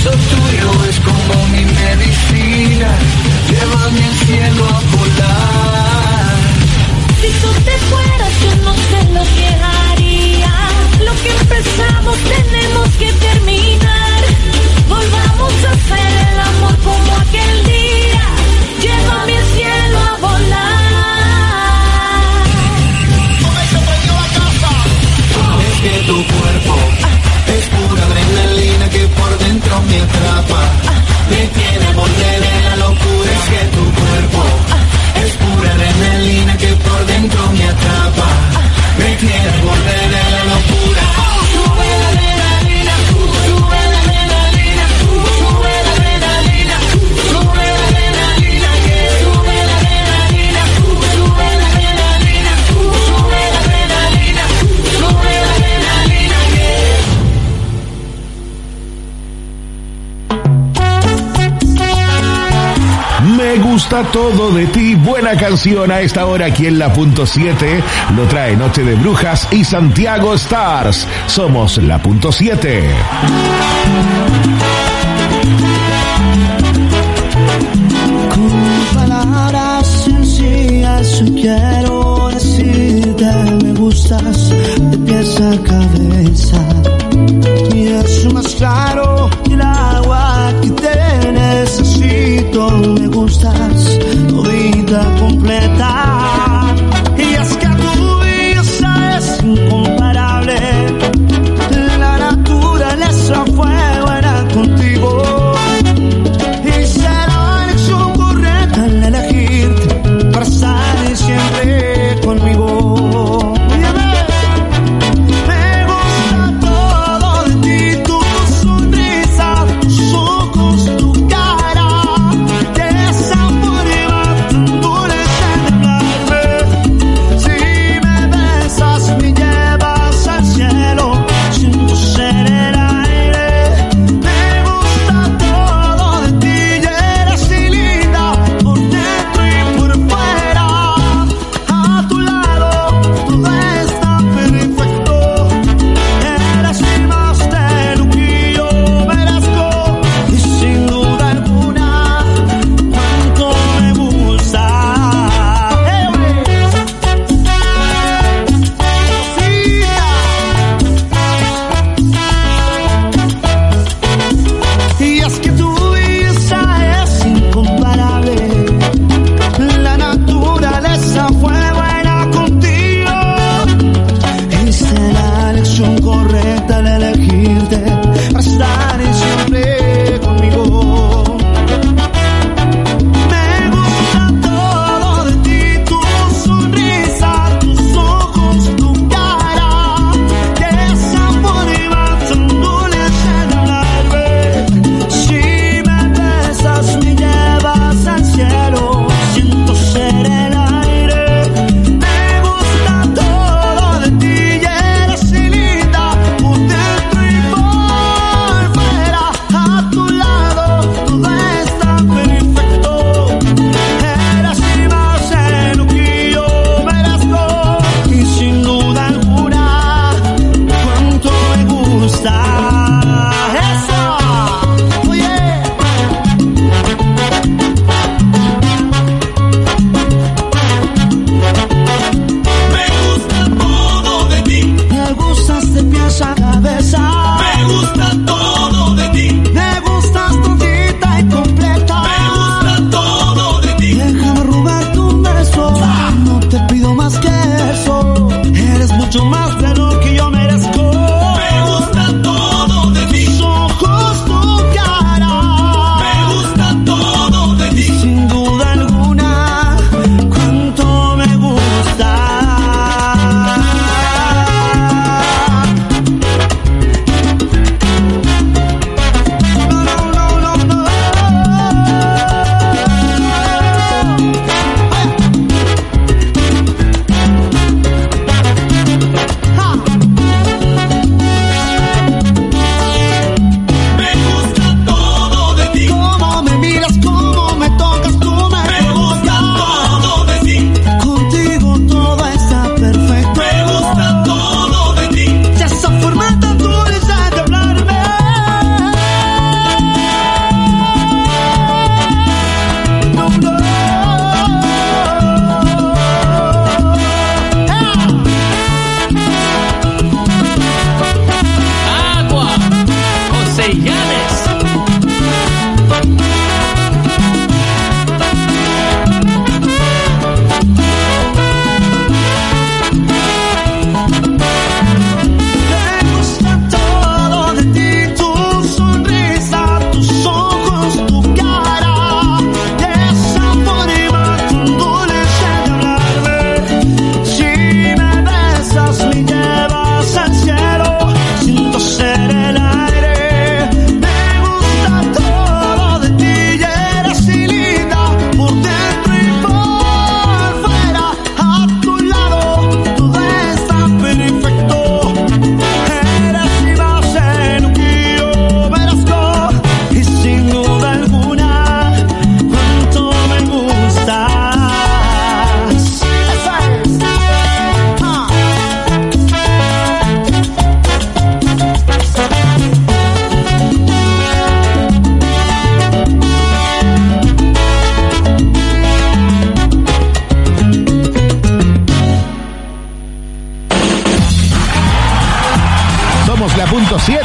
Lo tuyo es como mi medicina, llévame al cielo a volar. Si tú te fueras yo no sé lo que haría. Lo que empezamos tenemos que terminar. Volvamos a hacer el amor como aquel día. Llévame al cielo a volar. Es que tu cuerpo es pura adrenalina que por dentro me atrapa. Me tiene al borde de la locura. Es que tu cuerpo es pura adrenalina que por dentro me atrapa. Me tiene al borde de la locura. Sube la adrenalina, sube la adrenalina, sube la adrenalina, sube la adrenalina, sube la adrenalina, sube la adrenalina, sube la adrenalina, sube la adrenalina, Me gusta todo de ti, buena canción a esta hora aquí en la punto 7, lo trae Noche de Brujas y Santiago Stars, somos la punto 7. Con palabras sencillas yo quiero decirte me gustas de pies a cabeza. Y eso más claro que el agua que te necesito. Me gustas todita completa. Y es que tu belleza es incomparable. La naturaleza fue buena contigo. Y será la elección correcta al elegirte para estar siempre conmigo. Me gusta todo de ti, tu sonrisa.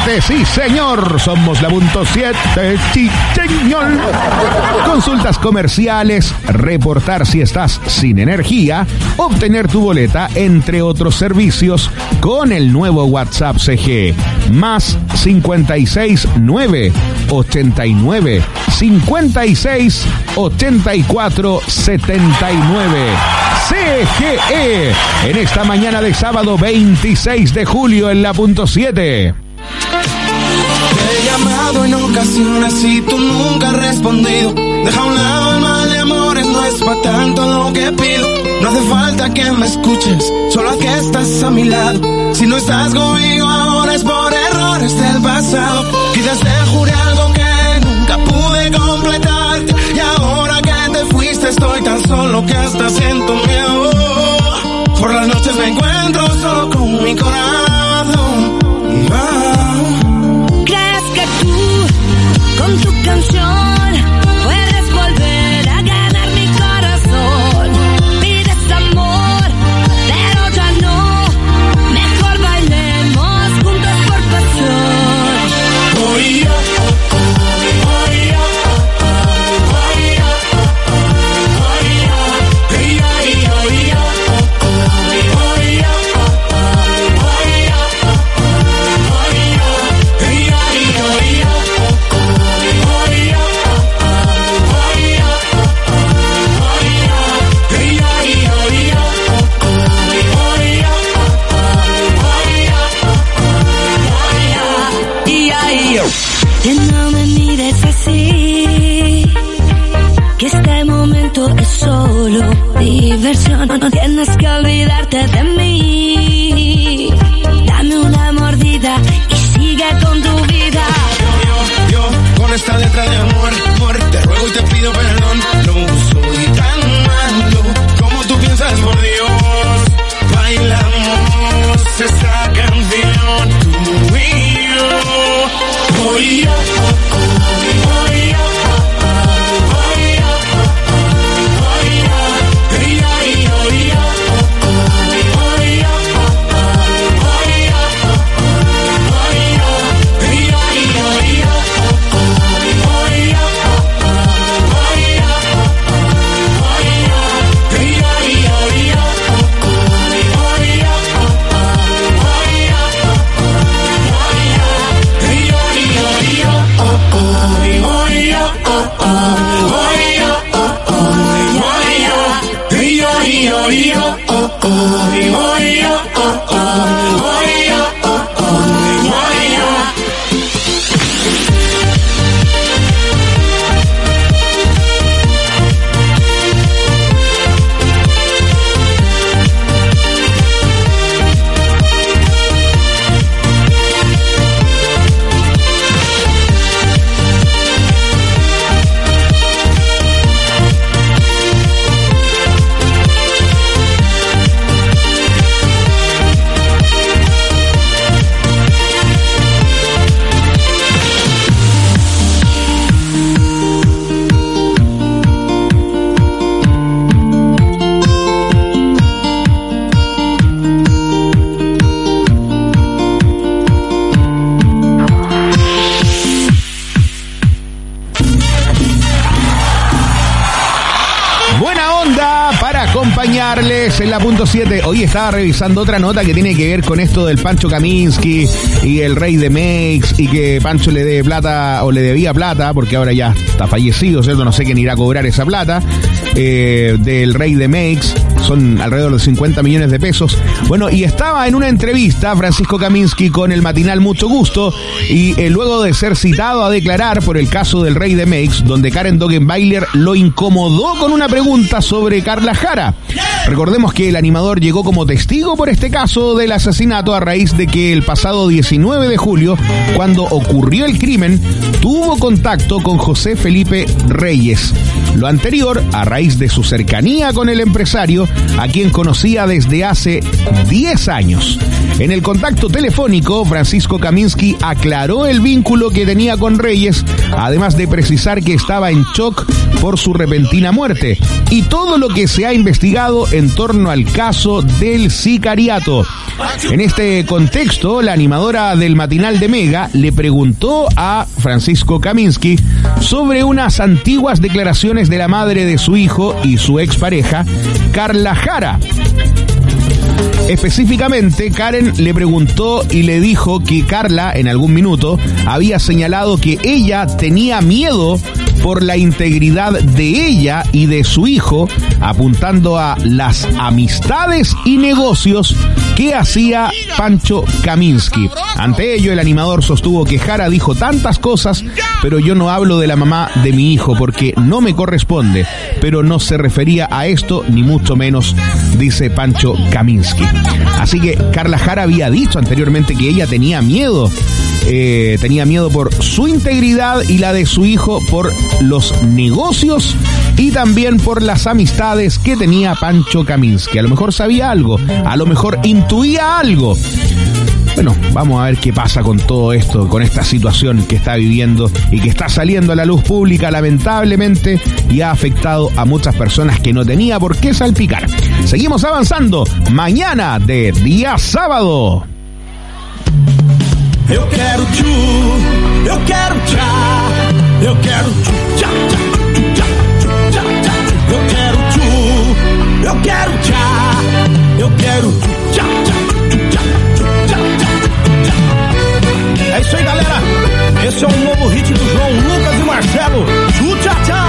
7, sí señor, somos la punto 7, sí señor. Consultas comerciales, reportar si estás sin energía, obtener tu boleta, entre otros servicios, con el nuevo WhatsApp CG, más 56 9 89 56 84 79. CGE, en esta mañana de sábado 26 de julio en la punto 7. Te he llamado en ocasiones y tú nunca has respondido. Deja a un lado el mal de amores, no es pa' tanto lo que pido. No hace falta que me escuches, solo haz que estás a mi lado. Si no estás conmigo ahora es por errores del pasado. Quizás te juré algo que nunca pude completarte, y ahora que te fuiste estoy tan solo que hasta siento miedo. Por las noches me encuentro solo con mi corazón. ¿Crees que tú, con tu canción, puedes volver a ganar mi corazón? Pides amor, pero ya no. Mejor bailemos juntos por pasión. Oh, yeah. Que no me mires así, que este momento es solo diversión. No tienes que olvidarte de mí. Dame una mordida y sigue con tu vida. Yo, con esta letra de amor, te ruego y te pido perdón. No soy tan malo como tú piensas, por Dios. Bailamos esta canción, tú y yo. Oh, yeah. En la punto 7, hoy estaba revisando otra nota que tiene que ver con esto del Pancho Kaminsky y el Rey de Meix, y que Pancho le debe plata o le debía plata, porque ahora ya está fallecido, ¿cierto? No sé quién irá a cobrar esa plata del Rey de Meix. Son alrededor de 50 millones de pesos. Bueno, y estaba en una entrevista Francisco Kaminsky con el matinal Mucho Gusto, y luego de ser citado a declarar por el caso del Rey de Meix, donde Karen Dogenbailer lo incomodó con una pregunta sobre Carla Jara. Recordemos que el animador llegó como testigo por este caso del asesinato a raíz de que el pasado 19 de julio, cuando ocurrió el crimen, tuvo contacto con José Felipe Reyes. Lo anterior a raíz de su cercanía con el empresario, a quien conocía desde hace 10 años. En el contacto telefónico, Francisco Kamiński aclaró el vínculo que tenía con Reyes, además de precisar que estaba en shock por su repentina muerte y todo lo que se ha investigado en torno al caso del sicariato. En este contexto, la animadora del matinal de Mega le preguntó a Francisco Kamiński sobre unas antiguas declaraciones de la madre de su hijo y su expareja, Carla Jara. Específicamente, Karen le preguntó y le dijo que Carla, en algún minuto, había señalado que ella tenía miedo por la integridad de ella y de su hijo, apuntando a las amistades y negocios que hacía Pancho Kamiński. Ante ello, el animador sostuvo que Jara dijo tantas cosas, pero yo no hablo de la mamá de mi hijo porque no me corresponde, pero no se refería a esto, ni mucho menos, dice Pancho Kamiński. Así que Carla Jara había dicho anteriormente que ella tenía miedo por su integridad y la de su hijo, por los negocios y también por las amistades que tenía Pancho Kamiński. A lo mejor sabía algo, a lo mejor intuía algo. Bueno, vamos a ver qué pasa con todo esto, con esta situación que está viviendo y que está saliendo a la luz pública, lamentablemente, y ha afectado a muchas personas que no tenía por qué salpicar. Seguimos avanzando, mañana de día sábado. Eu quero tchu, eu quero tchá, eu quero tchu, tchá, tchá, tchá, tchá, tchá. Eu quero tchu, eu quero tchá, eu quero tchu, tchá, tchá, tchá, tchá, tchá, tchá. É isso aí, galera. Esse é um novo hit do João Lucas e Marcelo. Tchu, tchá, tchá.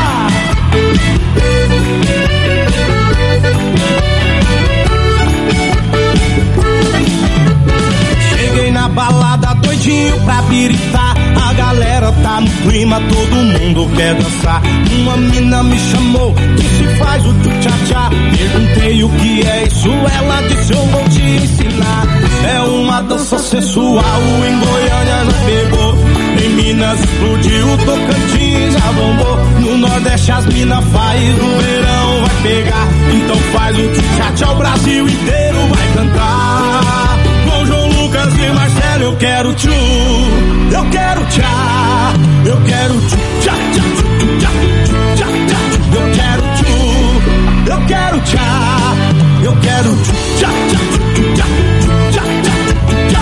Cheguei na balada doidinho pra biritar. A galera tá no clima, todo mundo quer dançar. Uma mina me chamou, disse faz o tchu-tchá-tchá. Perguntei o que é isso, ela disse eu vou te ensinar. É uma dança sensual, em Goiânia já pegou. Em Minas explodiu, Tocantins já bombou. No Nordeste as minas faz, no verão vai pegar. Então faz o tchu-tchá-tchá, o Brasil inteiro vai cantar. Com João Lucas e Marcelo eu quero tchu, eu quero tchá, eu quero tchu, tchá, tchá, tchá, tchá, tchá. Eu quero tchu, eu quero tchá, eu quero tchu, tchá, tchá, tchá, tchá, tchá, tchá.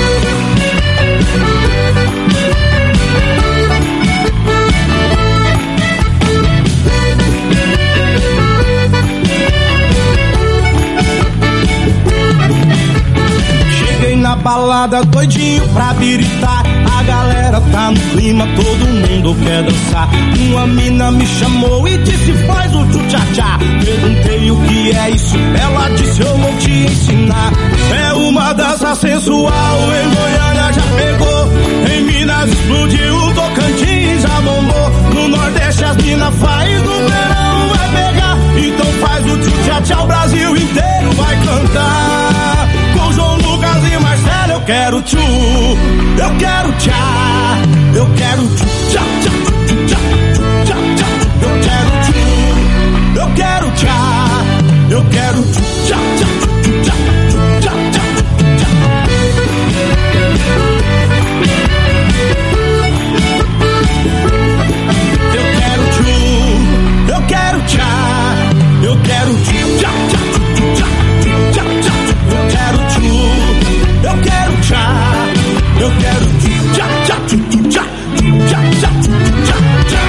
Na balada doidinho pra biritar. A galera tá no clima, todo mundo quer dançar. Uma mina me chamou e disse faz o tchu-tchá-tchá. Perguntei o que é isso, ela disse eu vou te ensinar. É uma dança sensual, em Goiânia já pegou. Em Minas explodiu, Tocantins já bombou. No Nordeste as minas faz, no verão vai pegar. Então faz o tchu-tchá-tchá, o Brasil inteiro vai cantar. Com João Lucas e Marcelo eu quero tchu, eu quero tchá, eu quero tchu, tchá, tchá, tchá, tchá, tchá. Eu quero tchu, eu quero tchá, eu quero tchu, tchá, tchá, tchá, tchá, tchá, tchá. Eu quero tchu, eu quero tchá, eu quero tchu, tchá, tchá, tchá, tchá, tchá. Eu quero tchu, eu quero tchá, eu quero tchá, tchá, tchá, tchá, tchá, tchá, tchá, tchá.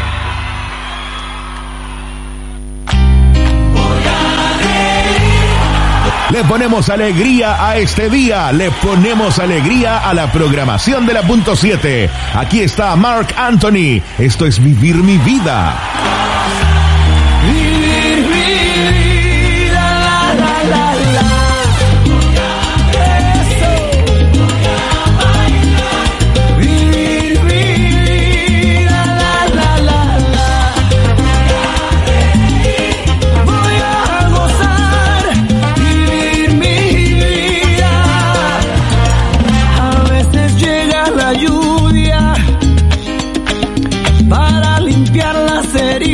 Le ponemos alegría a este día, le ponemos alegría a la programación de la punto 7. Aquí está Marc Anthony, esto es Vivir mi vida. Vivir mi vida, la, la, la, la. Para limpiar las heridas.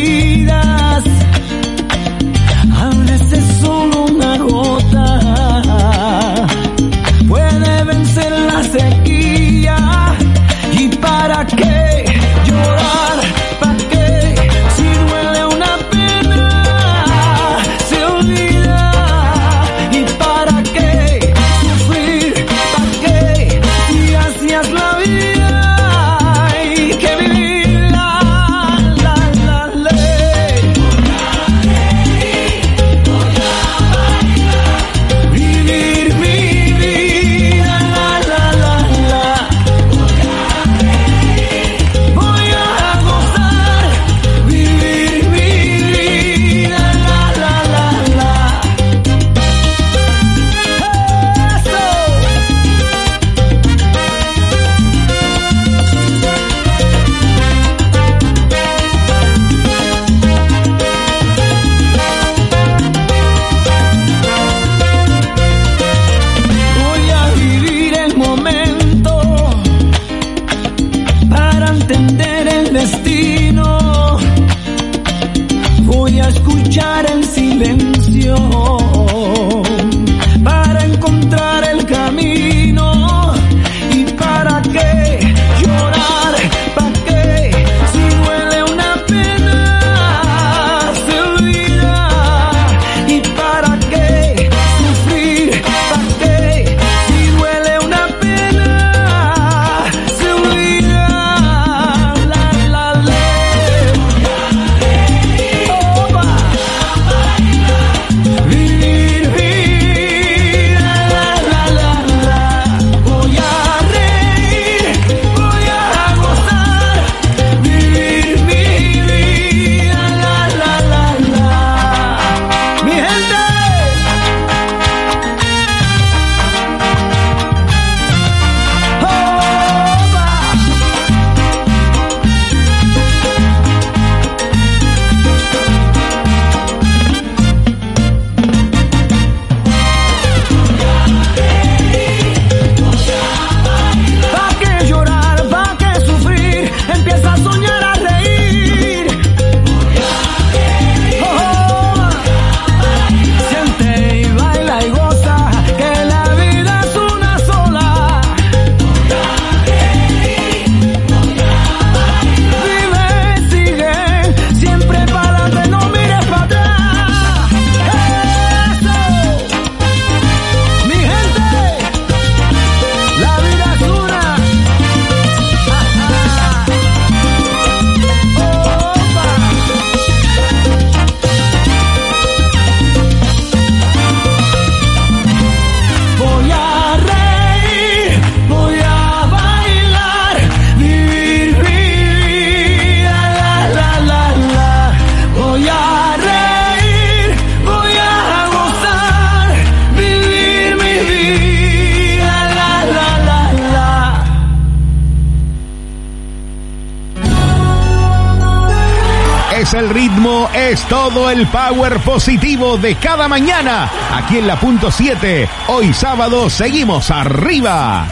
ritmo es todo el power positivo de cada mañana. Aquí en la punto 7, hoy sábado seguimos arriba.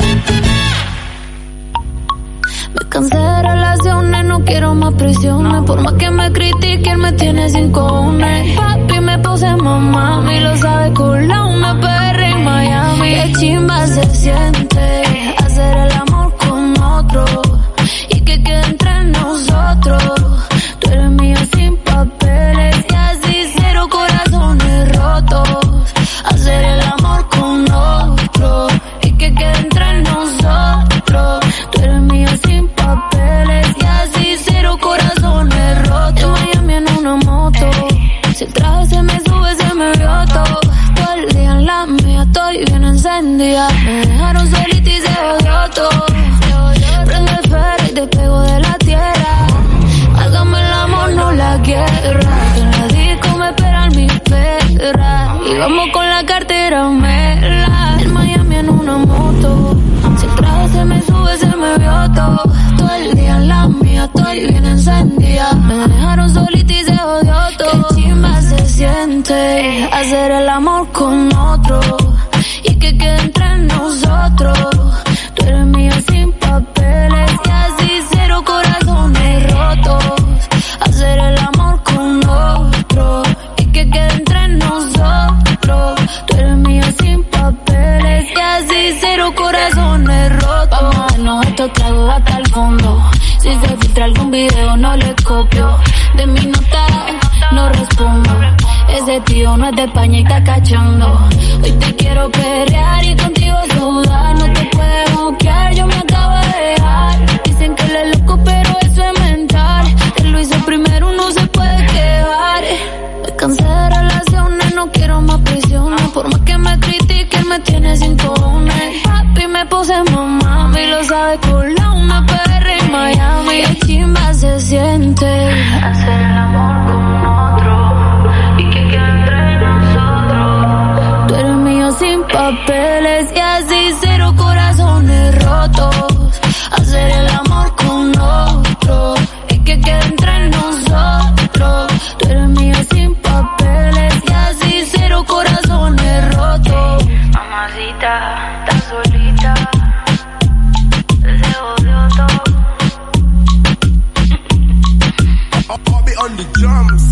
Me cansé de relaciones, no quiero más prisiones. Por más que me critiquen, me tiene sin cojones. Papi me puse mamá, y lo sabe con la una PR en Miami. Qué chimba se siente hacer el amor con otro y que quede entre nosotros. Tú eres mío sin papeles y así cero corazones rotos. Hacer el amor con otro y que quede entre nosotros. Tú eres mío sin papeles y así cero corazones rotos. En Miami en una moto, si el traje se me sube se me vio todo. Todo el día en la mía estoy bien encendida. Me dejaron solita y se odió todo. Prende el ferro y te pego de la tierra. Hágame el amor, no la guerra. En la disco me esperan mis perras. Y vamos con la cartera mela. En Miami en una moto, si el traje se me sube se me vio todo. Todo el día en la mía estoy bien encendida. Me dejaron solita y se odió todo. Qué chimba se siente hacer el amor con otro y que quede entre nosotros. Tú eres mío sin papeles y así cero corazones rotos. Hacer el amor con otro y que quede entre nosotros. Tú eres mío sin papeles y así cero corazones rotos. Vamos a darnos estos tragos hasta el fondo. Si se filtra algún video no le copio. De mi nota no respondo. Ese tío no es de España y está cachando. Hoy te quiero perrear y contigo sudar. No te puedes bloquear, yo me acabo de dejar. Dicen que él es loco pero eso es mental. Él lo hizo primero, no se puede quedar. Me cansé de relaciones, no quiero más prisiones. Por más que me critiquen me tiene sin cojones. Papi me puse mamá, y lo sabe con la una PR en Miami. Qué chimba se siente hacer el amor con otro y que quede entre nosotros. Tú eres mío sin papeles y así cero corazones rotos. Hacer el amor con otro y que quede entre nosotros. Tú eres mío sin papeles y así cero corazones rotos. Mamacita, estás solita. Se odió todo. I'll be on the drums.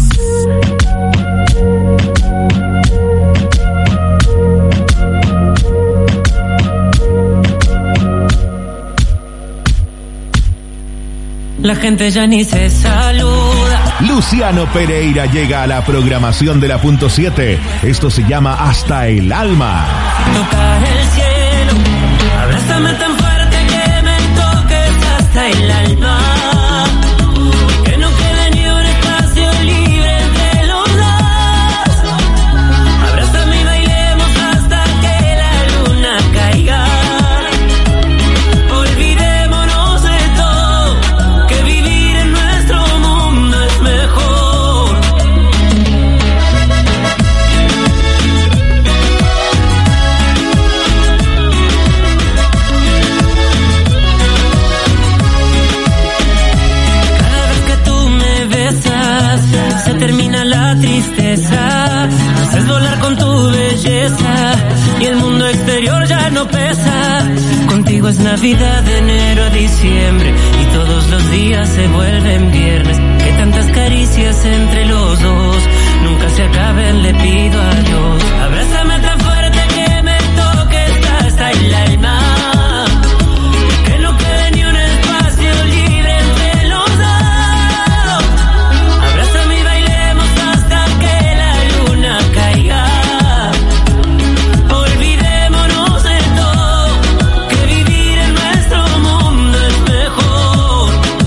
La gente ya ni se saluda. Luciano Pereira llega a la programación de la punto 7. Esto se llama Hasta el Alma. Tocar el cielo, abrázame tan fuerte que me toques hasta el alma. Que no quede ni un espacio libre entre los dos. Abrázame y bailemos hasta que la luna caiga. Olvidémonos de todo, que vivir en nuestro mundo es mejor. Cada vez que tú me besas, se termina la tristeza. Me haces volar con tu belleza y el mundo exterior ya no pesa. Contigo es Navidad de enero a diciembre y todos los días se vuelven viernes. Que tantas caricias entre los dos nunca se acaben, le pido a Dios. Abrázame tan fuerte que me toques hasta el alma. Que no quede ni un espacio libre entre los dos. Abrázame y bailemos hasta que la luna caiga. Olvidémonos de todo, que vivir en nuestro mundo es mejor.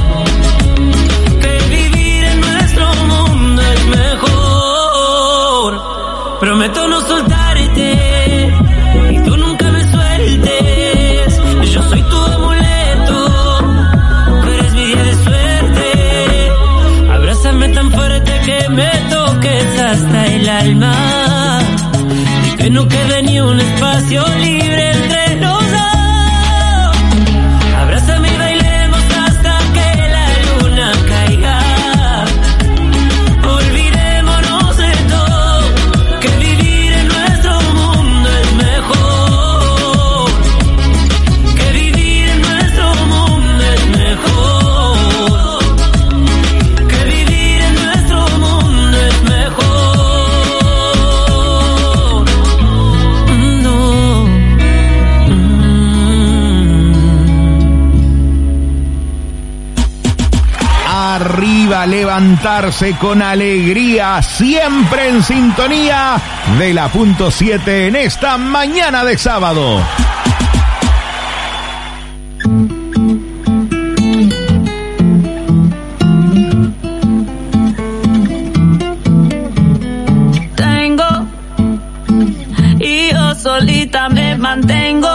Que vivir en nuestro mundo es mejor. Prometo no soltarte y tú nunca me sueltes. Yo soy tu amuleto, tú eres mi día de suerte. Abrázame tan fuerte que me toques hasta el alma. Y que no quede ni un espacio libre entre los dos. Abrázame y bailemos hasta que la luna caiga. levantarse con alegría, siempre en sintonía de la punto 7 en esta mañana de sábado. Tengo y yo solita me mantengo,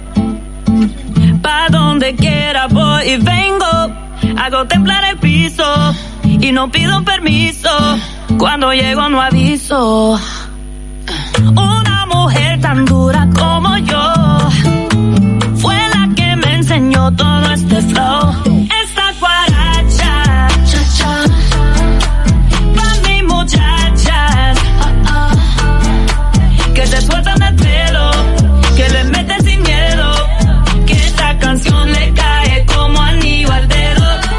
pa' donde quiera voy y vengo. Hago temblar el piso y no pido permiso. Cuando llego no aviso. Una mujer tan dura como yo fue la que me enseñó todo este flow. Esta guaracha, cha-cha, pa' mis muchachas, que se sueltan el pelo, que le meten sin miedo, que esta canción le cae como anillo al dedo.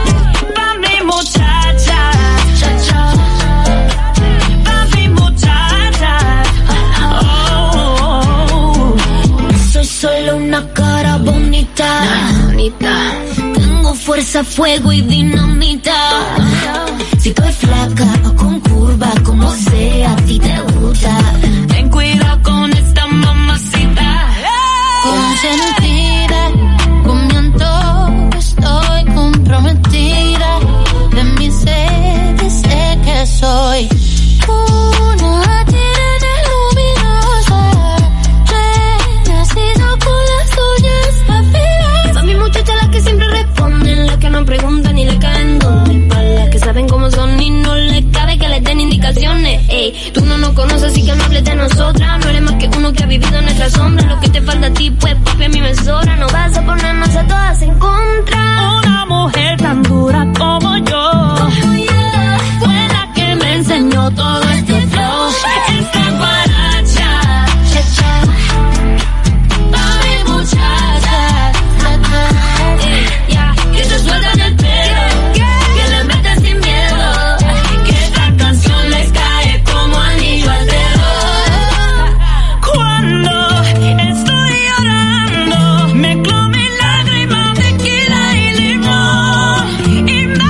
Solo una cara bonita, tengo fuerza, fuego y dinamita. Si estoy flaca o con curva, como sea, a ti te gusta. Ten cuidado con esta mamacita. Consentida, con mi antojo estoy comprometida. De mi sed sé que soy una tirana luminosa, renacida con las uñas afiladas. Pa' mi muchacha las que siempre responden, las que no preguntan y le caen donde. Pa' las que saben cómo son y no les cabe que les den indicaciones. Ey, tú no nos conoces así que no hables de nosotras. No eres más que uno que ha vivido en nuestra sombra. Lo que te falta a ti pues papi a mí me sobra. No vas a ponernos a todas en contra. Una mujer tan dura como yo fue la que me enseñó todo este flow. Esta guaracha, cha-cha, pa' mi muchacha, que se sueltan el pelo, que le meten sin miedo, que esta canción les cae como anillo al dedo. Cuando estoy llorando, mezclo mis lágrimas, tequila y limón, y me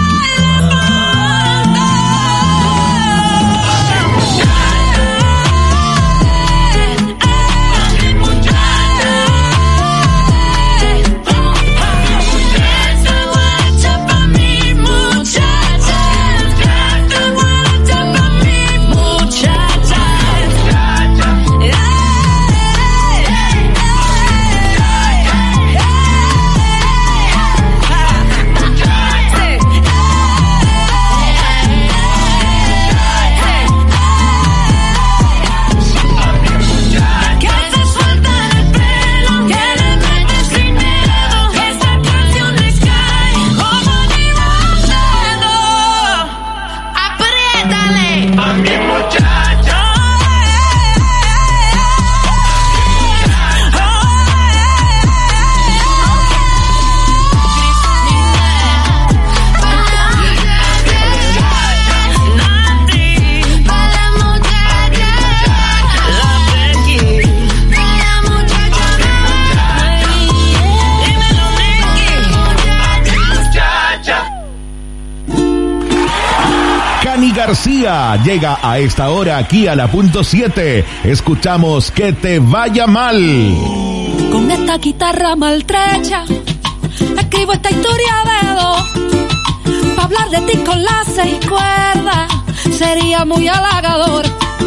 García llega a esta hora aquí a la punto 7. Escuchamos Que te vaya mal. Con esta guitarra maltrecha escribo esta historia de dos. Pa' hablar de ti con las 6 cuerdas sería muy halagador.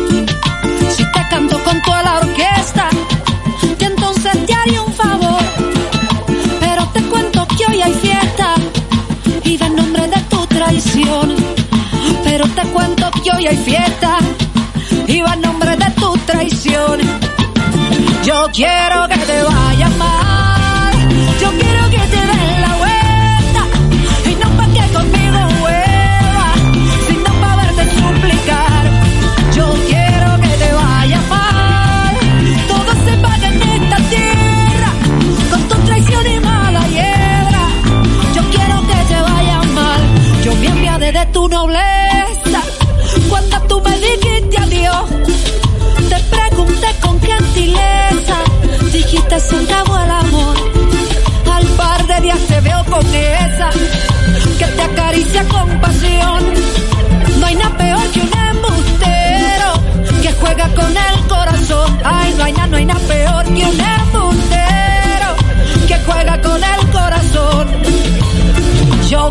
Si te canto con toda la orquesta, que entonces te haría un favor. Pero te cuento que hoy hay fiesta y va en nombre de tu traición. Pero te cuento que hoy hay fiesta y va en nombre de tu traición. Yo quiero que te vaya mal, yo quiero que te den la vuelta, y no pa' que conmigo vuelva, sino pa' verte suplicar. Yo quiero que te vaya mal, todo se paga en esta tierra, con tu traición y mala hiedra. Yo quiero que te vaya mal, yo me enviaré de tu nobleza. Cuando tú me dijiste adiós, te pregunté con gentileza, dijiste se acabó el amor. Al par de días te veo con esa que te acaricia con pasión.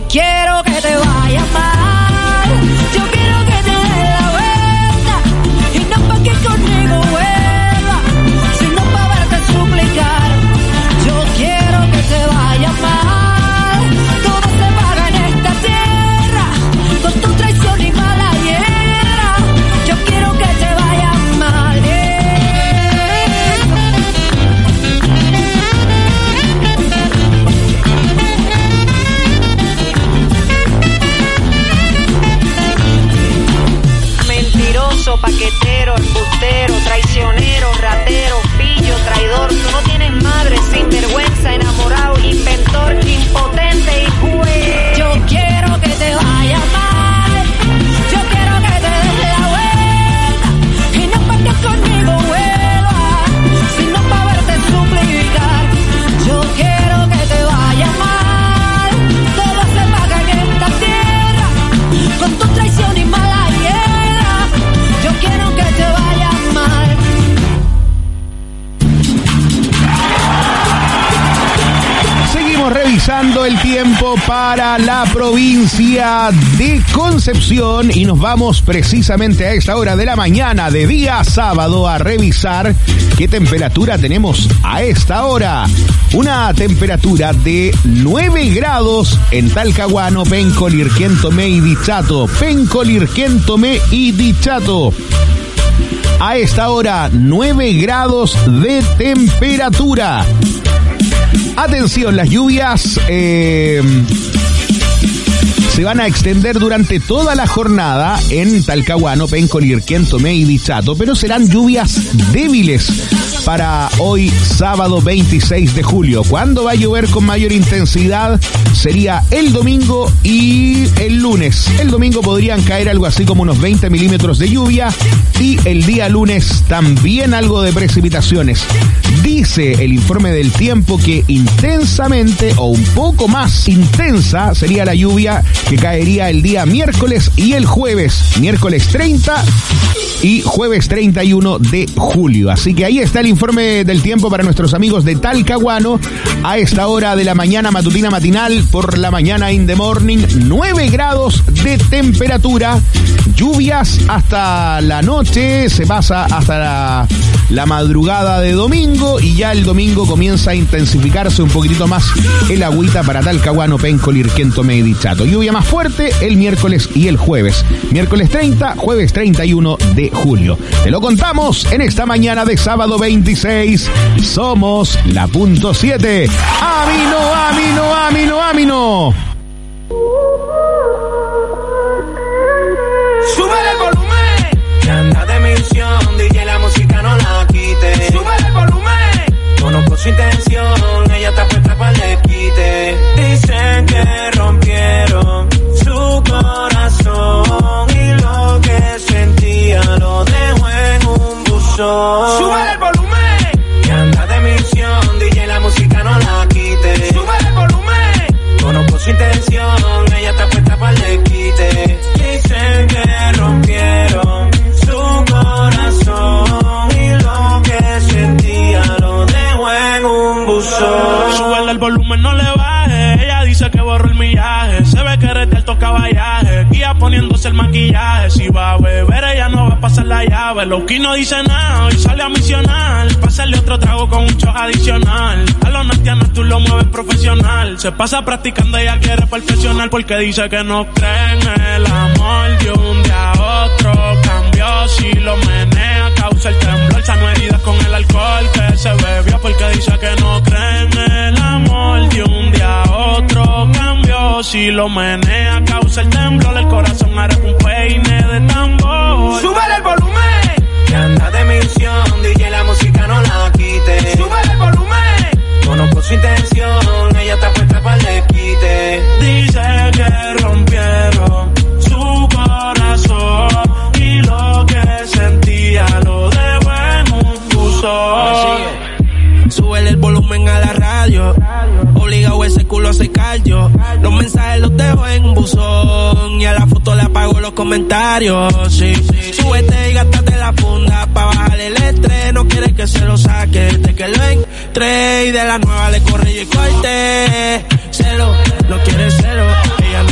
quiero que te vaya mal, yo quiero que te des la vuelta, y no pa' que conmigo vuelva, sino pa' verte suplicar. Yo quiero que te vaya mal, todo se paga en esta tierra, con tu traición y mala hiera. Yo quiero que te vaya mal, Mentiroso, paquetero, embustero, traicionero, ratero, pillo, traidor. Tú no tienes madre, sinvergüenza, enamorado, inventor, impotente y juez. Yo quiero que te vaya mal, yo quiero que te des la vuelta, y no pa' que conmigo vuelvas, sino pa' verte suplicar. Yo quiero que te vaya mal, todo se paga en esta tierra, con tu traición y mala hiera. Yo quiero que te vaya mal. Seguimos revisando el tiempo para la provincia de Concepción y nos vamos precisamente a esta hora de la mañana de día sábado a revisar qué temperatura tenemos a esta hora. Una temperatura de 9 grados en Talcahuano, Penco, Lirquén, Tomé y Dichato. Penco, Lirquén, Tomé y Dichato. A esta hora, 9 grados de temperatura. Atención, las lluvias se van a extender durante toda la jornada en Talcahuano, Penco, Lirquén, Tomé y Dichato, pero serán lluvias débiles para hoy sábado 26 de julio. ¿Cuándo va a llover con mayor intensidad? Sería el domingo y el lunes. El domingo podrían caer algo así como unos 20 milímetros de lluvia y el día lunes también algo de precipitaciones. Dice el informe del tiempo que intensamente o un poco más intensa sería la lluvia que caería el día miércoles y el jueves. Miércoles 30 y jueves 31 de julio. Así que ahí está el informe del tiempo para nuestros amigos de Talcahuano a esta hora de la mañana matutina matinal por la mañana in the morning. 9 grados de temperatura, lluvias hasta la noche, se pasa hasta la madrugada de domingo y ya el domingo comienza a intensificarse un poquitito más el agüita para Talcahuano, Penco, Lirquén, Tomé y Dichato. Lluvia más fuerte el miércoles y el jueves. Miércoles 30, jueves 31 de julio. Te lo contamos en esta mañana de sábado 26. Somos la punto 7. ¡Amino, amino, amino, amino! Súbele el volumen, que anda de misión, DJ la música no la quite. Súbele el volumen, conozco su intención, ella está puesta para el desquite. Dicen que rompieron su corazón y lo que sentía lo dejó en un buzón. Súbele el volumen, que anda de misión, DJ la música no la quite. Súbele el volumen, conozco su intención, ella está puesta para el desquite. Dicen que rompieron su corazón y lo que sentía lo dejó en un buzón. Súbele el volumen, no le baje. Ella dice que borró el millaje. Se ve que eres de alto caballaje. Guía poniéndose el maquillaje. Si va a beber, ella no va a pasar la llave. Loki no dice nada, hoy sale a misionar. Pásale otro trago con un shot adicional. A los nastianos tú lo mueves profesional. Se pasa practicando, ella quiere perfeccionar. Porque dice que no cree en el amor. De un día a otro cambió. Si lo menea, causa el temblor. Sano heridas con el alcohol que se bebió. Porque dice que no cree en el amor. De un día a otro cambió. Si lo menea, causa el temblor. El corazón hará un peine de tambor. Súbele el volumen, que anda de misión, DJ la música no la quite. Súbele el volumen, conozco su intención, ella está puesta para el desquite. Dice que rompieron su corazón y lo que sentía lo dejó en un buzón. Súbele el volumen a la radio, obligado ese culo a secar yo. Los mensajes los dejo en un buzón y a la foto le apago los comentarios. Sí, súbete y gástate la funda pa' bajar el estrés. No quiere que se lo saque desde que lo entré y de la nueva le corre y el corte. Celo, no quiere celo, ella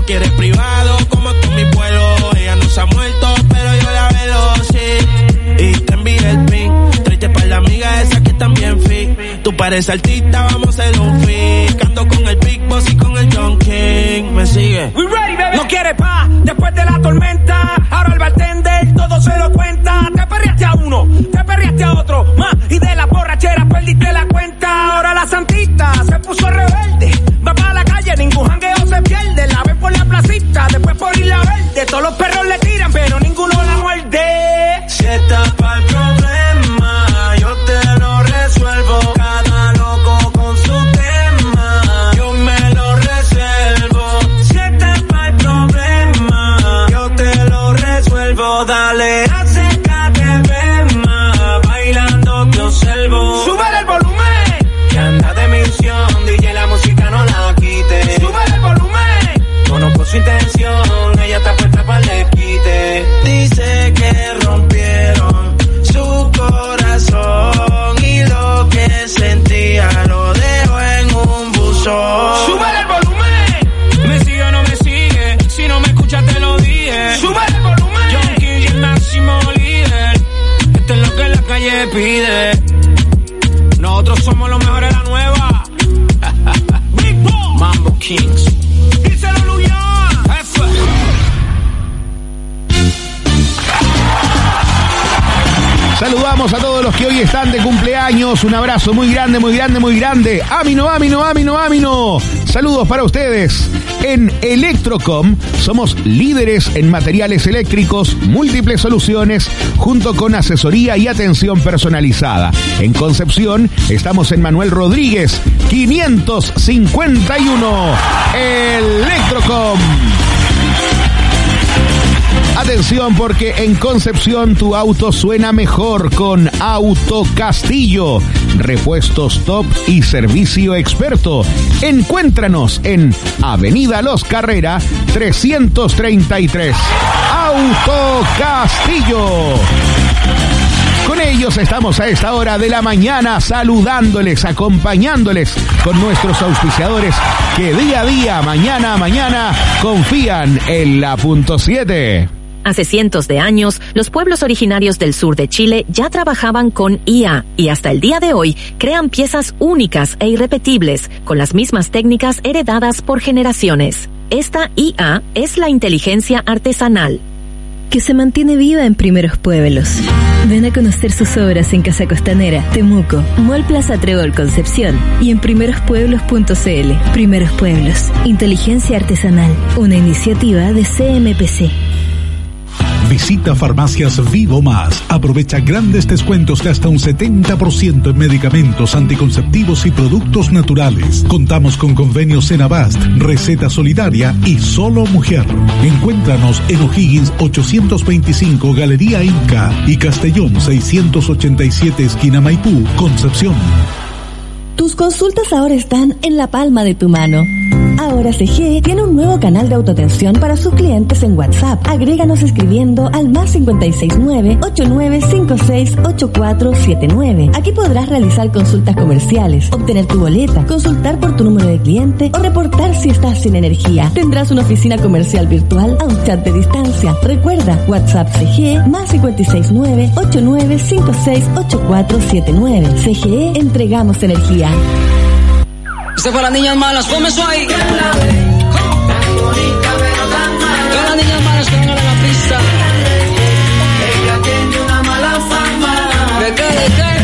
quiere privado, como tú mi vuelo. Ella no se ha muerto, pero yo la velo, sí. Y te envié el pin, tráete pa' la amiga esa que también fit. Tú pareces artista, vamos a hacer un fit. Canto con el Big Boss y con el John King. ¿Me sigue? We ready, baby. No quiere paz, después de la tormenta. Ahora el bartender todo se lo cuenta. Te perreaste a uno, te perreaste a otro más. Y de la borrachera perdiste la cuenta. Ahora la santita se puso rebelde. Va para la calle, ningún jangueo se pierde. La ven por la placita, después por Isla Verde. Todos los perros le tiran, pero ninguno la muerde. Si estás pa'l problema, yo te lo resuelvo. Cada loco con su tema, yo me lo reservo. Si estás pa'l problema, yo te lo resuelvo. Dale, acércate, ven más, bailando te observo. ¡Sube el volumen! Que anda de misión, DJ la música no la quite. ¡Sube el volumen! Conozco su intención, ella está puesta para el quite. Dice que rompieron su corazón y lo que sentía lo dejó en un buzón. ¡Sube el volumen! ¿Me sigue o no me sigue? Si no me escuchas te lo dije. ¡Sube el volumen! John King y el máximo líder. Esto es lo que la calle pide. Nosotros somos los mejores de la nueva. Big Boss, Mambo Kings. díselo Luyan. Eso es. Saludamos a todos los que hoy están de cumpleaños. Un abrazo muy grande, muy grande, muy grande. Amino, Amino, Amino, Amino. Saludos para ustedes. En Electrocom somos líderes en materiales eléctricos, múltiples soluciones, junto con asesoría y atención personalizada. En Concepción estamos en Manuel Rodríguez, 551. Electrocom. Atención, porque en Concepción tu auto suena mejor con Auto Castillo. Repuestos top y servicio experto. Encuéntranos en Avenida Los Carrera 333. Auto Castillo. Con ellos estamos a esta hora de la mañana saludándoles, acompañándoles con nuestros auspiciadores que día a día, mañana a mañana, confían en la Punto 7. Hace cientos de años, los pueblos originarios del sur de Chile ya trabajaban con IA y hasta el día de hoy crean piezas únicas e irrepetibles con las mismas técnicas heredadas por generaciones. Esta IA es la inteligencia artesanal, que se mantiene viva en primeros pueblos. Ven a conocer sus obras en Casa Costanera, Temuco, Mall Plaza Trébol Concepción y en primerospueblos.cl. Primeros Pueblos, inteligencia artesanal, una iniciativa de CMPC. Visita Farmacias Vivo Más. Aprovecha grandes descuentos de hasta un 70% en medicamentos, anticonceptivos y productos naturales. Contamos con convenios en Abast, Receta Solidaria y Solo Mujer. Encuéntranos en O'Higgins 825 Galería Inca y Castellón 687 esquina Maipú, Concepción. Tus consultas ahora están en la palma de tu mano. Ahora CGE tiene un nuevo canal de autoatención para sus clientes en WhatsApp. Agréganos escribiendo al +569 8956 8479. Aquí podrás realizar consultas comerciales, obtener tu boleta, consultar por tu número de cliente o reportar si estás sin energía. Tendrás una oficina comercial virtual a un chat de distancia. Recuerda, WhatsApp CGE +569 8956 8479. CGE, entregamos energía. Este fue las niñas malas, ponme eso ahí. Todas las niñas malas que vengan a la pista. Ella tiene una mala fama. ¿De qué? ¿De qué?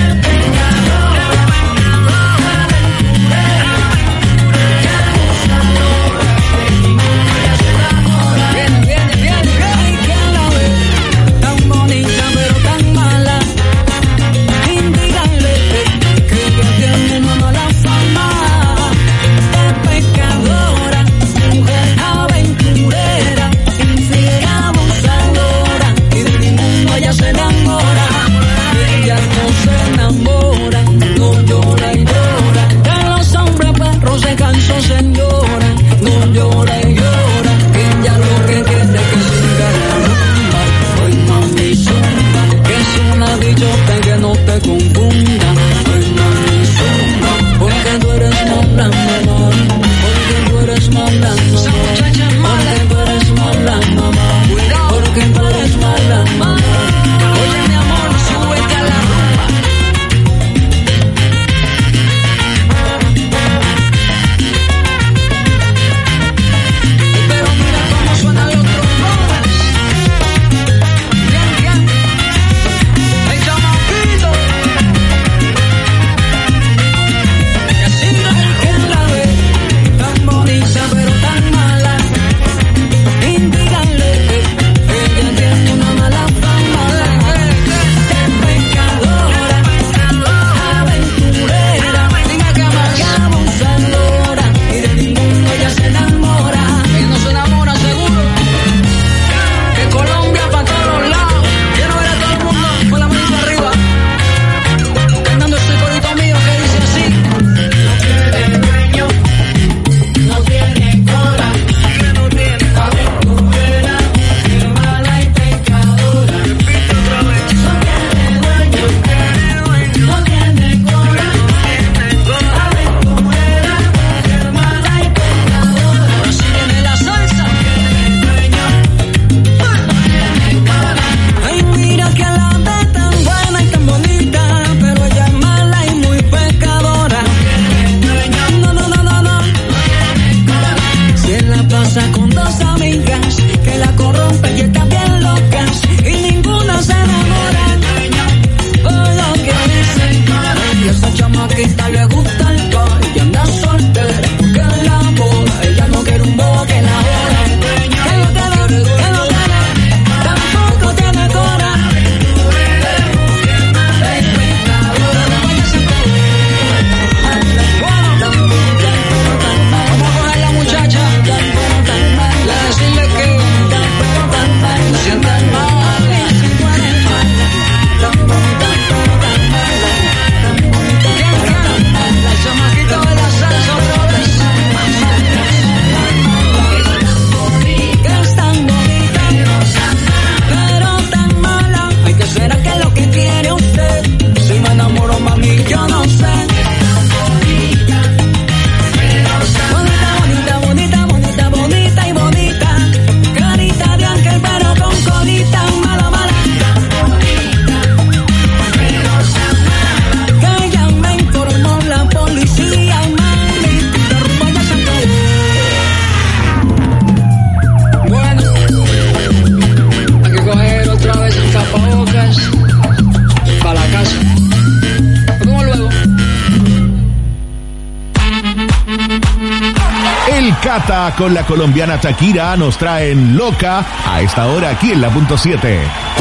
Rata con la colombiana Shakira nos traen Loca a esta hora aquí en la punto 7.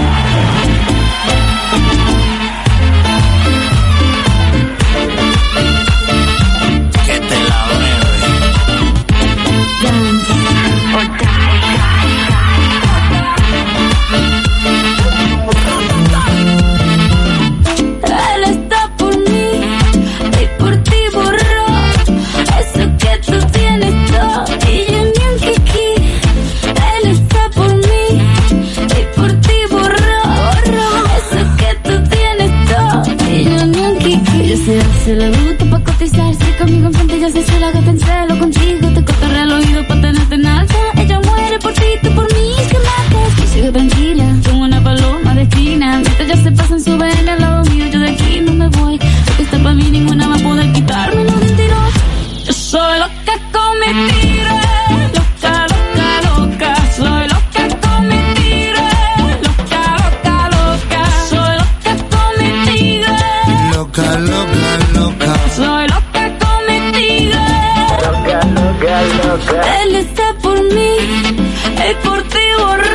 Se le gusta pa' cotizarse conmigo enfrente, ya se suela gata en celo contigo. Te cortaré el oído pa' tenerte en alta. Ella muere por ti, tú por mí, que matas. Y sigo tranquila, como una paloma de esquina. Mientras ya se pasan, suben al lado mío. Yo de aquí no me voy, porque está pa' mí, ninguna va a poder quitarme los mentirosos. Yo soy loca con mentiras. Loca, loca, loca. Soy loca con mentiras. Loca, loca, loca. Soy loca con mentiras. Loca, loca. Soy loca con mentiras. Loca, loca, loca. Él está por mí, él por ti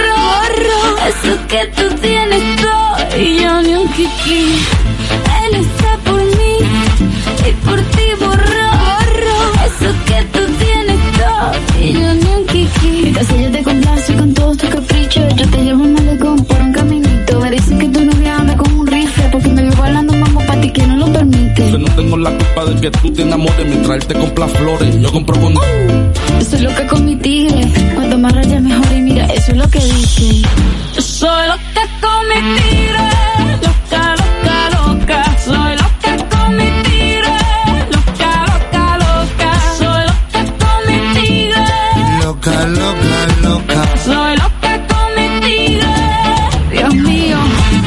borró. Eso que tú tienes todo y yo ni un kiki. Él está por mí, él por ti borró. Eso que tú tienes todo y yo ni un kiki. Mientras ella te complace con todos tus caprichos, yo te llevo un malecón por un caminito. Me dicen que tu novia anda con un rifle, porque me vivo hablando mamá pa' ti que no lo permite. Yo no tengo la culpa de que tú te enamores mientras él te compra flores. Yo compro con... Yo soy loca con mi tigre, cuanto más rayas mejor y mira, eso es lo que dije. Yo soy loca con mi tigre, loca, loca, loca. Soy loca con mi tigre, loca, loca, loca. Soy loca con mi tigre, loca, loca, loca. Soy loca con mi tigre, Dios mío.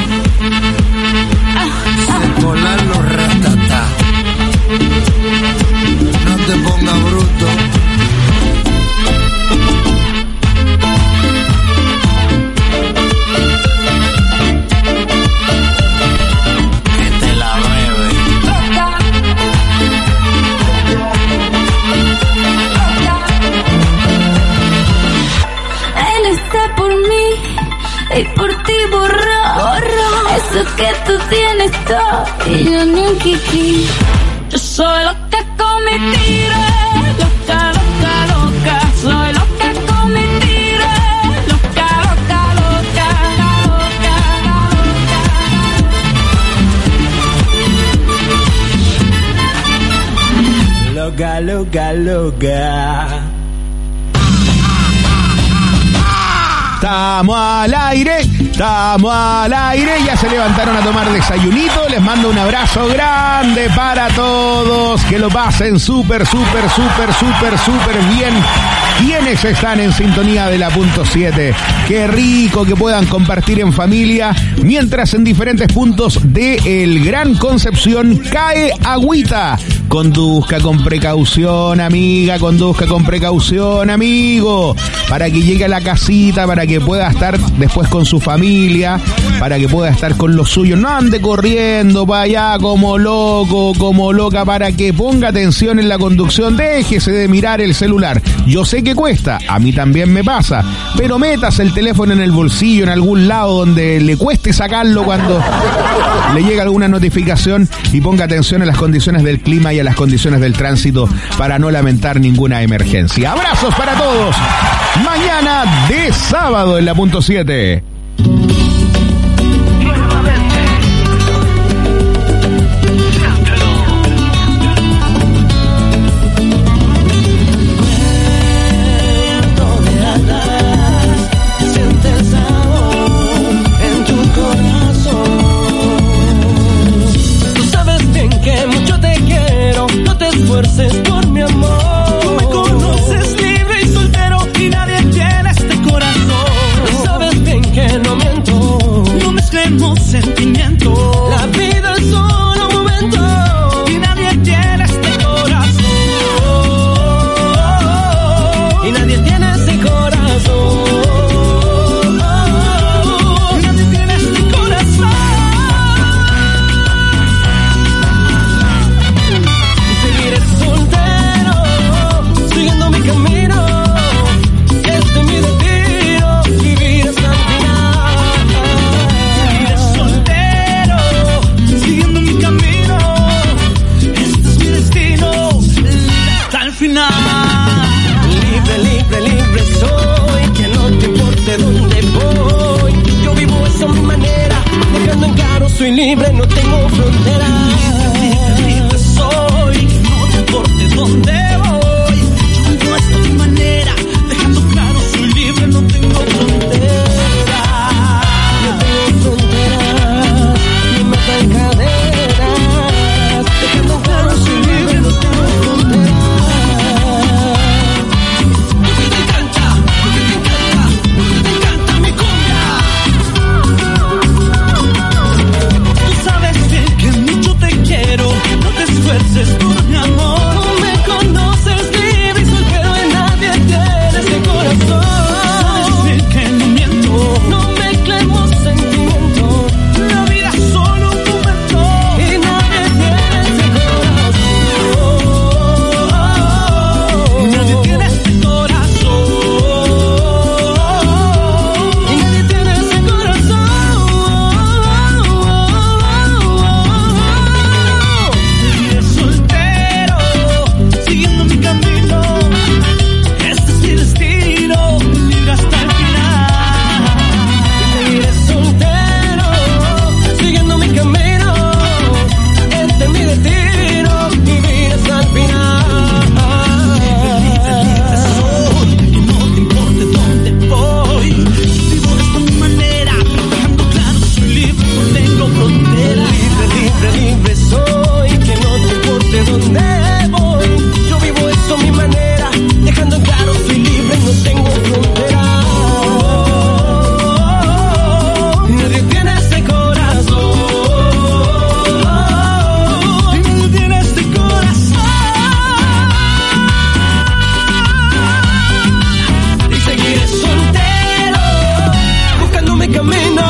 Se colan los ratatá. No te pongas bruto. Y por ti borró eso que tú tienes todo y yo ni un kiki. Yo soy loca con mi tigre, loca, loca, loca. Soy loca con mi tigre, loca, loca, loca, loca, loca, loca. Estamos al aire, ya se levantaron a tomar desayunito, les mando un abrazo grande para todos, que lo pasen súper bien. Quienes están en sintonía de la punto 7, qué rico que puedan compartir en familia, mientras en diferentes puntos de el Gran Concepción cae agüita. Conduzca con precaución, amiga, conduzca con precaución, amigo, para que llegue a la casita, para que pueda estar después con su familia, para que pueda estar con los suyos. No ande corriendo para allá como loco, como loca, para que ponga atención en la conducción. Déjese de mirar el celular. Yo sé que cuesta, a mí también me pasa, pero métase el teléfono en el bolsillo, en algún lado donde le cueste sacarlo cuando le llega alguna notificación, y ponga atención a las condiciones del clima y a las condiciones del tránsito para no lamentar ninguna emergencia. Abrazos para todos. Mañana de sábado en la punto 7. Por mi amor, tú me conoces libre y soltero y nadie tiene este corazón. Sabes bien que soy libre, no tengo fronteras. Libre soy, que no te importe dónde voy. Yo vivo esto a mi manera, dejando claro, soy libre, no tengo fronteras. No tengo fronteras, ni me atan cadenas. Dejando claro, soy libre, no tengo fronteras. Porque te encanta, porque te encanta, porque te encanta mi cumbia. Tú sabes bien que mucho te quiero, no te esfuerces por mi amor. No me conoces, libre y soltero, en nadie tiene ese corazón. Sabes bien que no miento, no mezclemos sentimientos. la vida es solo un momento. Y nadie tiene ese corazón. Nadie tiene este corazón. Y nadie tiene ese corazón. Seguiré soltero, siguiendo mi camino. Este es mi destino, libre hasta el final. Seguiré soltero, siguiendo mi camino. Este es mi destino, vivir hasta el final. Soy, que no te importe dónde voy. Vivo esto a mi manera, dejando claro, soy libre, no tengo fronteras. Libre, libre, libre soy, que no te importe dónde voy. Yo vivo esto a mi manera, dejando en claro, soy libre, no tengo fronteras. Nadie tiene ese corazón. Nadie tiene este corazón. Y seguiré soltero, buscando mi camino.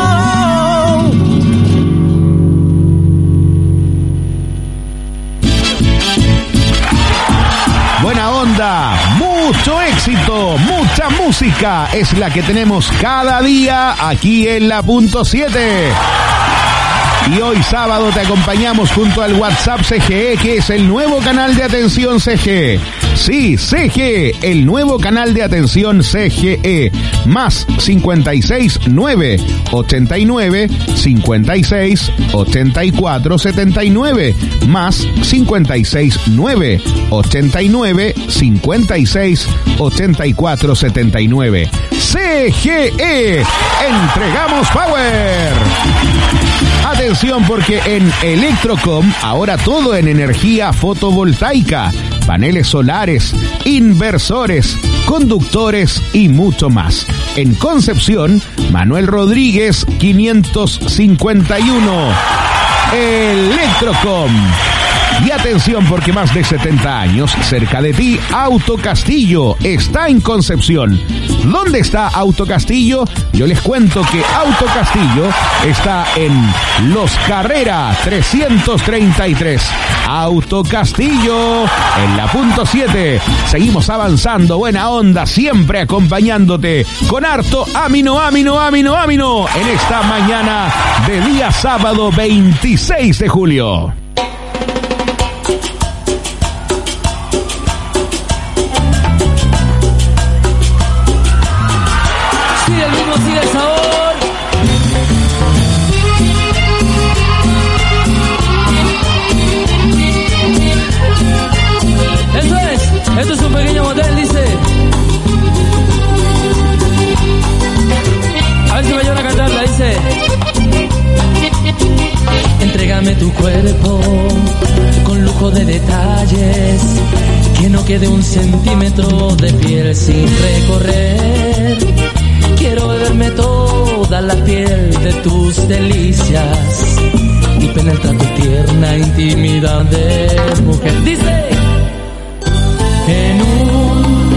Buena onda, mucho éxito, mucha música es la que tenemos cada día aquí en la punto 7. Y hoy sábado te acompañamos junto al WhatsApp CGE, que es el nuevo canal de atención CGE. Sí, CGE, el nuevo canal de atención CGE. Más 56 9 89 56 84 79. Más 56 9 89 56 84 79. CGE, entregamos power. Atención, porque en Electrocom ahora todo en energía fotovoltaica, paneles solares, inversores, conductores y mucho más. En Concepción, Manuel Rodríguez 551. Electrocom. Y atención, porque más de 70 años cerca de ti, Autocastillo está en Concepción. ¿Dónde está Autocastillo? Yo les cuento que Autocastillo está en Los Carrera 333. Autocastillo en la punto 7. Seguimos avanzando, buena onda, siempre acompañándote con harto amino en esta mañana de día sábado 26 de julio. Sigue el ritmo, sigue el sabor. Eso es, esto es un pequeño motel, dice. A ver si me ayudan a cantarla, dice. Entrégame tu cuerpo con lujo de detalles, que no quede un centímetro de piel sin recorrer. Quiero beberme toda la piel de tus delicias y penetrar tu tierna intimidad de mujer. Dice, en un...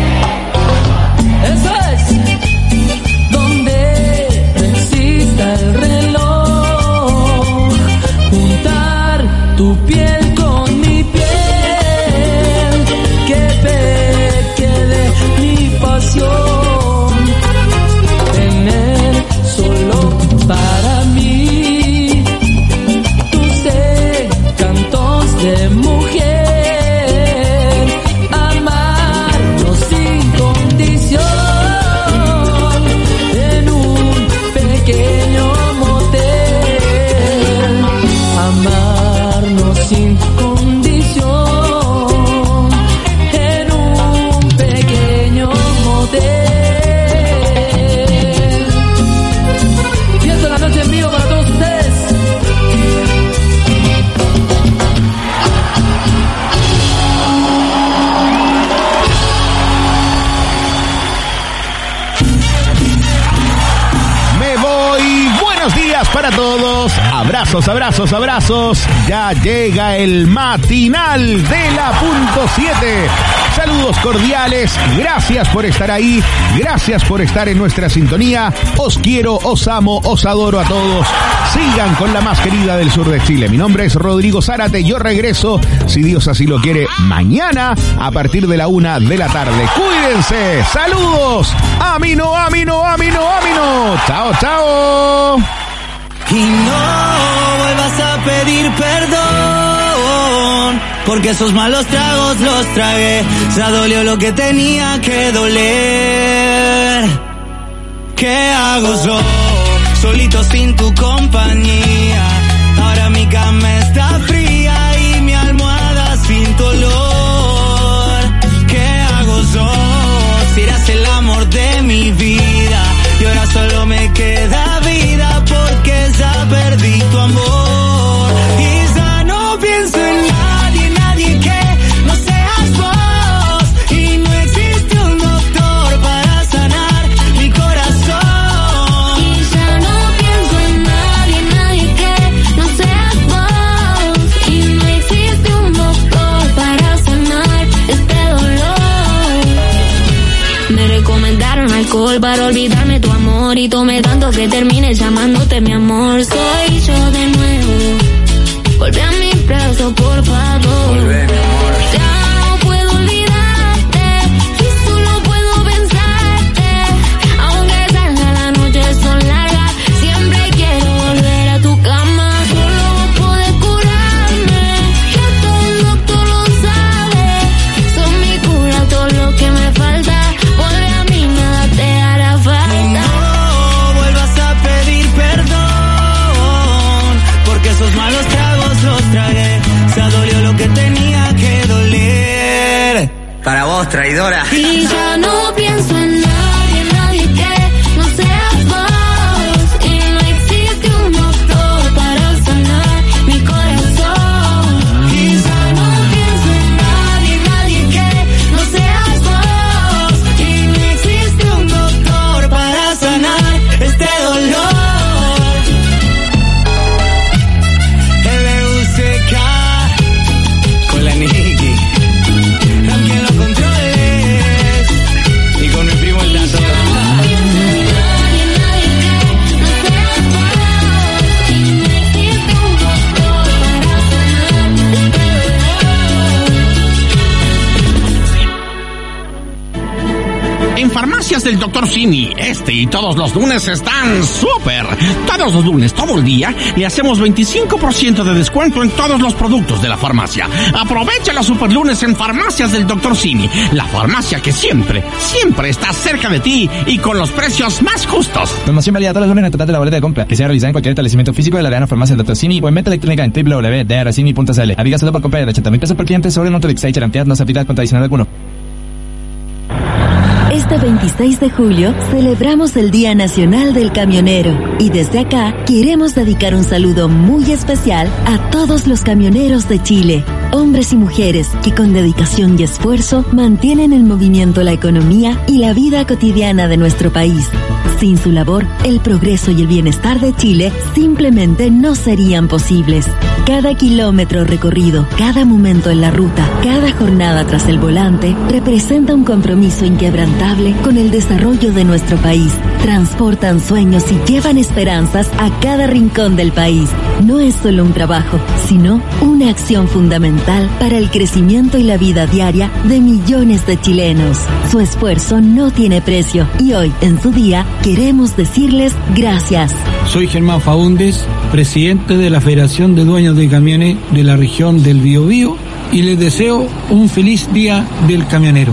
Eso es. Donde exista el reloj, juntar tu piel con mi piel, que peque de mi pasión. Solo para mí tus cantos de mujer. sin condición en un pequeño motel. Y esto es la noche en vivo para todos ustedes. Buenos días para todos, abrazos, abrazos, abrazos. Ya llega el matinal de la punto 7. Saludos cordiales, gracias por estar ahí, gracias por estar en nuestra sintonía. Os quiero, os amo, os adoro a todos. Sigan con la más querida del sur de Chile. Mi nombre es Rodrigo Zárate, yo regreso, si Dios así lo quiere, mañana a partir de la 1 de la tarde. Cuídense, saludos. Amino, amino, amino, amino. Chao, chao. Y no vuelvas a pedir perdón, porque esos malos tragos los tragué. Ya dolió lo que tenía que doler. ¿Qué hago yo, solito sin tu compañía? Ahora mi cama está fría y mi almohada sin tu olor. ¿Qué hago yo, si eras el amor de mi vida? Y ahora solo me queda vida porque ya perdí tu amor. Y ya no pienso en nadie, nadie que no seas vos. Y no existe un doctor para sanar mi corazón. Y ya no pienso en nadie, nadie que no seas vos. Y no existe un doctor para sanar este dolor. Me recomendaron alcohol para olvidarme tu amor y tomé tanto que termine llamándote mi amor. Soy yo de nuevo, volvé a mi brazo por favor. Volvé, mi amor. Ya no puedo olvidarte y solo puedo pensarte. Aunque salga la noche son largas, siempre quiero volver a tu cama. Solo vos podés curarme, ya todo el doctor lo sabe. Son mi cura, todo lo que me falta. Vuelve a mí, nada te hará falta. Esos malos tragos los tragué, ya dolió lo que tenía que doler. Para vos, traidora. Y ya no pienso en nadie, nadie que no seas vos. Y no existe un doctor para sanar mi corazón. Y ya no pienso en nadie, nadie que no seas vos. Y no existe un doctor para sanar este dolor. Con la Niki, también los controles y con mi primo el Tato. En Farmacias del Dr. Simi, este y todos los lunes están súper. Todos los lunes, todo el día, le hacemos 25% de descuento en todos los productos de la farmacia. Aprovecha los super lunes en Farmacias del Dr. Simi, la farmacia que siempre, siempre está cerca de ti y con los precios más justos. Promoción válida todos los lunes en el total de la boleta de compra, que sea realizada en cualquier establecimiento físico de la Arena Farmacia del Dr. Simi o en venta electrónica en www.drcimi.cl. Aviga solo por compra de 80.000 pesos por cliente sobre Nutrilix y garantía no se aplica con adicional alguno. Este 26 de julio celebramos el Día Nacional del Camionero y desde acá queremos dedicar un saludo muy especial a todos los camioneros de Chile, hombres y mujeres que con dedicación y esfuerzo mantienen en movimiento la economía y la vida cotidiana de nuestro país. Sin su labor, el progreso y el bienestar de Chile simplemente no serían posibles. Cada kilómetro recorrido, cada momento en la ruta, cada jornada tras el volante representa un compromiso inquebrantable con el desarrollo de nuestro país. Transportan sueños y llevan esperanzas a cada rincón del país. No es solo un trabajo, sino una acción fundamental para el crecimiento y la vida diaria de millones de chilenos. Su esfuerzo no tiene precio y hoy, en su día, queremos decirles gracias. Soy Germán Faúndez, presidente de la Federación de Dueños de Camiones de la región del Biobío y les deseo un feliz Día del Camionero.